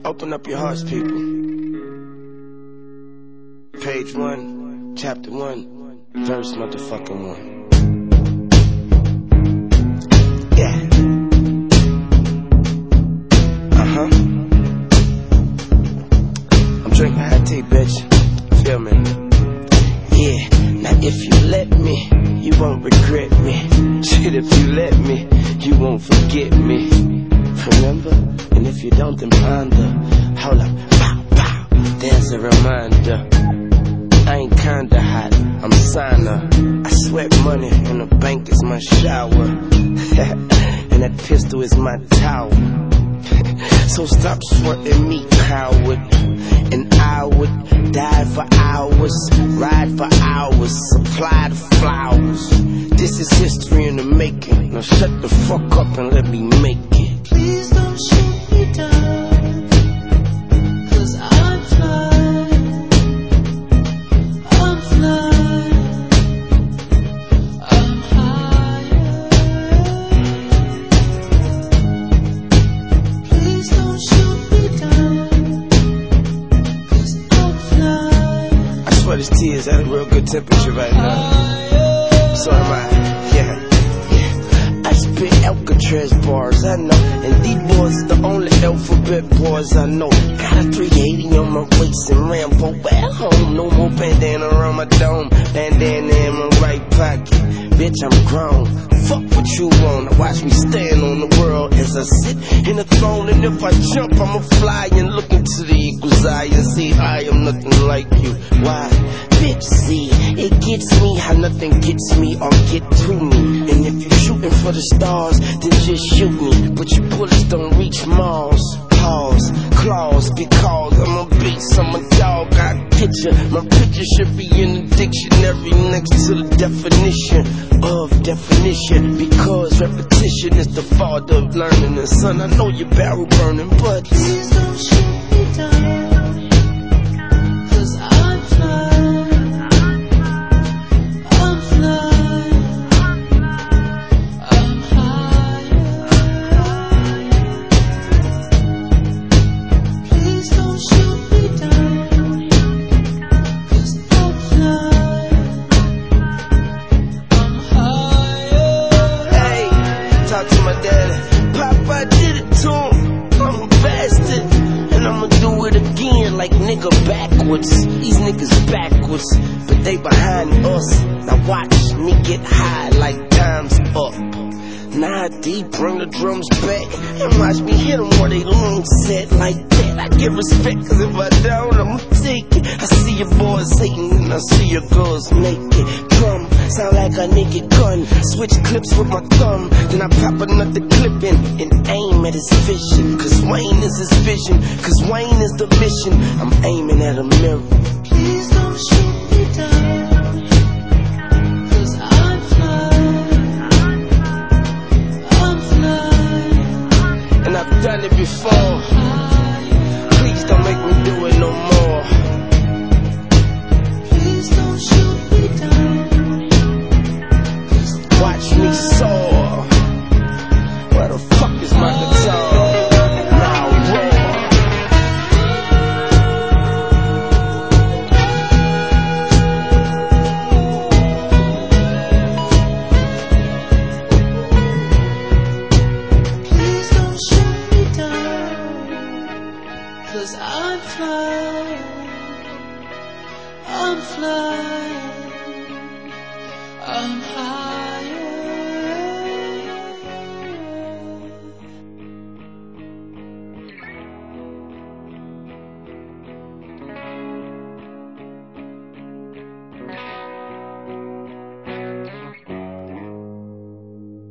Open up your hearts, people. Page 1, chapter 1, verse motherfucking 1. Yeah. I'm drinking hot tea, bitch. Feel me? Yeah. Now if you let me, you won't regret me. Shit, if you let me, you won't forget me. Remember? And if you don't, then ponder. Hold up, pow, pow, there's a reminder. I ain't kinda hot, I'm signer. I sweat money and the bank is my shower. And that pistol is my towel. So stop sweating me, coward. And I would die for hours, ride for hours, supply the flowers. This is history in the making. Now shut the fuck up and let me make it. Please don't shoot me down, 'cause I'm flying, I'm flying, I'm higher. Please don't shoot me down, 'cause I'm flying. I swear this tea is at a real good temperature right now. So am I, yeah. I spit Alcatraz bars, I know. And these boys the only alphabet boys I know. Got a 380 on my waist and Rambo at home. No more bandana around my dome, bandana in my right pocket. Bitch, I'm grown. Fuck what you want. Watch me stand on the world as I sit in the throne. And if I jump, I'ma fly and look into the eagle's eye and see I am nothing like you. Why? Bitch, see, it gets me how nothing gets me or get to me. And if you're shooting for the stars, then just shoot me. But your bullets don't reach Mars. Pause, claws, because I'm a beast, I'm a dog, I picture. My picture should be in the dictionary next to the definition of definition. Because repetition is the father of learning. And son, I know your barrel burning, but Please don't shoot me down, 'cause I'm flying, I'm flying, I'm higher. Please don't shoot me down, 'cause I'm flying, I'm higher. hey, talk to my daddy. Papa did it to him. I'm a bastard, and I'ma do it again like nigga backwards. These niggas backwards, but they behind us. Now watch me get high like time's up. Nah, deep, bring the drums back and watch me hit them where they lungs set like that. I give respect, 'cause if I don't, I'ma take it. I see your boys hating and I see your girls naked. Drum sound like a naked gun. Switch clips with my thumb, then I pop another clip in and aim at his vision. 'Cause Wayne is his vision, 'cause Wayne is the mission. I'm aiming at a mirror. Please don't shoot me down, 'cause I'm flying, I'm flying, And I've done it before. higher. Please don't make me do it no more. Please don't shoot me down, 'cause Watch me soar. Where the fuck is my guitar? Now roar. Please don't shoot me down, 'cause I'm flying, I'm flying, I'm high.